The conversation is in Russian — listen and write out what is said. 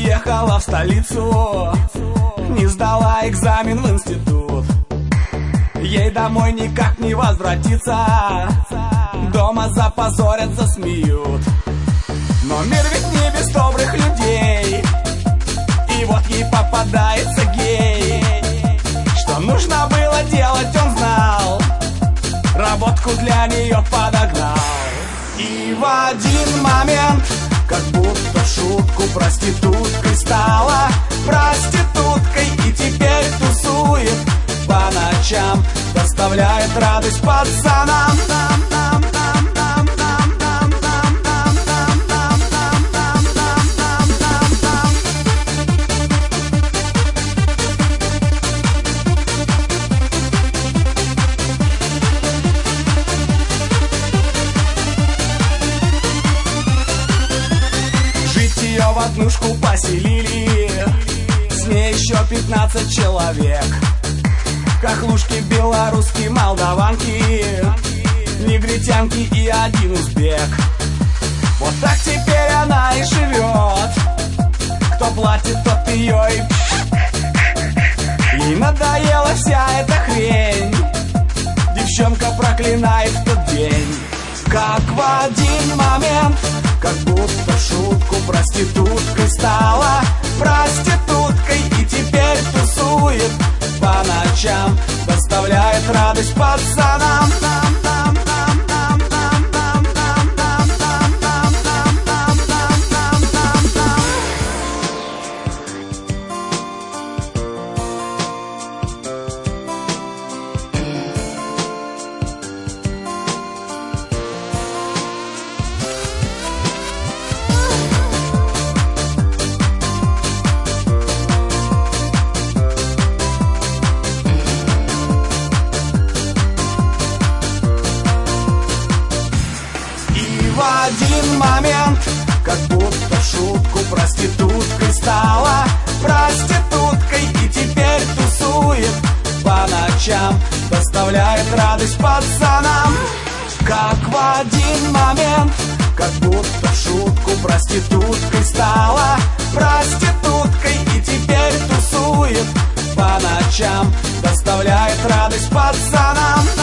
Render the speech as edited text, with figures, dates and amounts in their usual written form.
уехала в столицу, не сдала экзамен в институт. Ей домой никак не возвратиться, дома запозорят, засмеют. Но мир ведь не без добрых людей, и вот ей попадается гей. Что нужно было делать, он знал, работку для нее подогнал. И в один момент, как будто в шутку, проституткой стала. Проституткой и теперь тусует по ночам, доставляет радость пацанам. Ее в однушку поселили, с ней еще 15 человек. Хохлушки, белоруски, молдаванки, негритянки и один узбек. Вот так теперь она и живет. Кто платит, тот ее и... Ей надоела вся эта хрень. Девчонка проклинает в тот день. Как в один момент, как будто в шутку, проституткой стала. Проституткой и теперь тусует по ночам, доставляет радость пацанам. В один момент, как будто в шутку, проституткой стала. Проституткой и теперь тусует по ночам, доставляет радость пацанам. Как в один момент, как будто в шутку, проституткой стала. Проституткой и теперь тусует по ночам, доставляет радость пацанам.